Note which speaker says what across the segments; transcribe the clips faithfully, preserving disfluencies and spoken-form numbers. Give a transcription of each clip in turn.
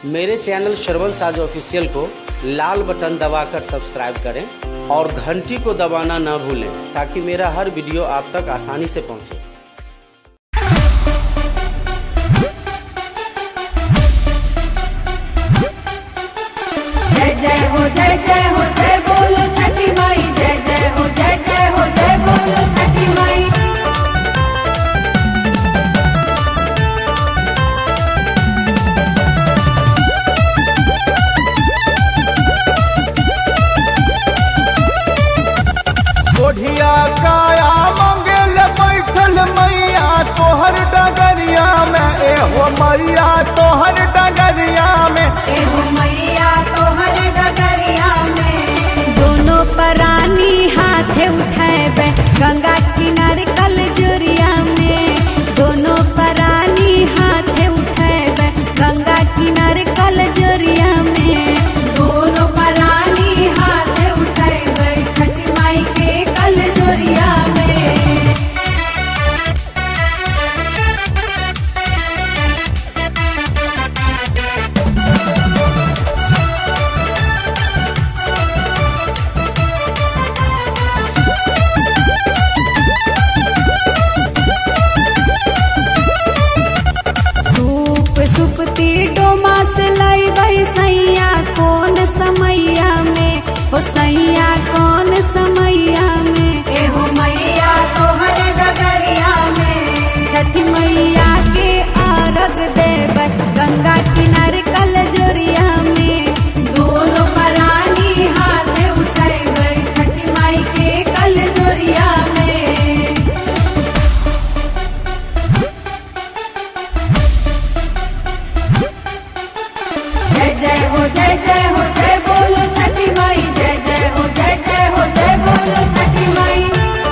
Speaker 1: मेरे चैनल श्रवण साज ऑफिशियल को लाल बटन दबाकर सब्सक्राइब करें और घंटी को दबाना न भूलें ताकि मेरा हर वीडियो आप तक आसानी से पहुंचे।
Speaker 2: जय जय हो जय जय हो जय बोलो छठी माई, जय जय हो जय जय हो जय बोलो छठी माई।
Speaker 3: कोढ़िया काया मंगल बैठल मैया तोहर डगरिया में, एहो मैया तोहर डगरिया में,
Speaker 2: एहो मैया तोहर डगरिया में। दोनों परानी हाथे उठाए गंगा किनारे कल जोरिया में, दोनों परानी हाथे उठाए गंगा किनारे कल जोरिया में, दोनों परानी हाथे उठाए छठी माई के कल जोरिया में। सुपती डोमा से लाई गई सैया कौन समैया में, हो सैया कौन समैया में, एहो मैया तोहर डगरिया में। छठी मैया के आरग देव गंगा किनारे कल जोरिया में, दोनों परानी हाथे उठाई गई छठी माई के कल जोरिया में। जय जय हो जय जय हो जय बोलो छठी माई, जय जय हो जय जय हो जय बोलो छठी माई।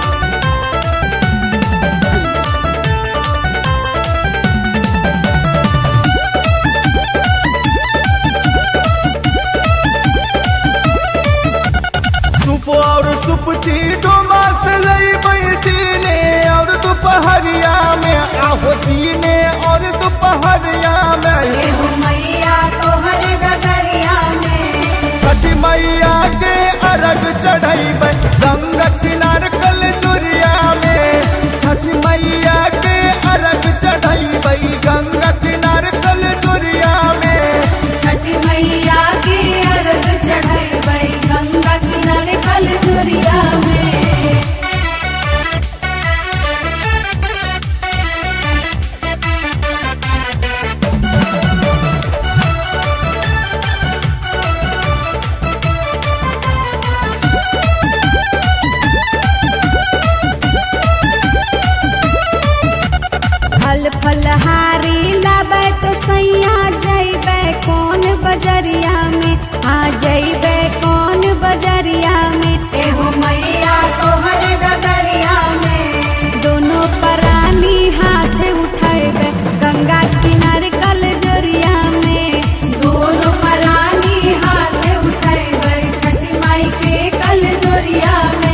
Speaker 3: सुप और सुपची डोमा से लई बई दीने और दोपहरिया में, आहो दीने और दोपहरिया में,
Speaker 2: एहो मैया तोहर डगरिया में।
Speaker 3: छठी मैया के अरग चढ़ई गंगा किनार कल जोरिया में, छठी मैया के अरग चढ़ई गंगा किनार कल जोरिया में,
Speaker 2: छठी मैया के अर्घ चढ़ाई गंगा किनारे कल जोरिया में। फल फलहारी लाबे तो सैया जैबे कौन बजरिया में, आ जैबे कौन बजरिया में, एहो मैया तोहर डगरिया में। दोनों परानी हाथे उठाए गंगा किनारे कल जोरिया में, दोनों परानी हाथे उठाए छठी माई के कल जोरिया में।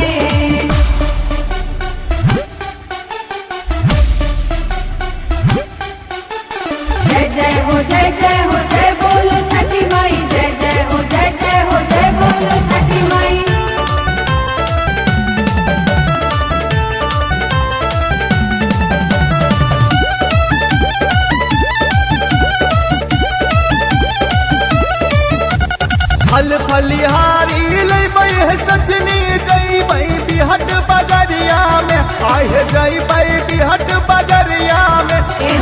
Speaker 2: जय जय हो जय जय हो जय बोलो छठी माई, जय जय हो जय जय हो जय बोलो छठी माई।
Speaker 3: फल फलिहारी लई बई है सजनी जई बई बिहट बजरिया में, आए जई बई बिहट बजरिया में,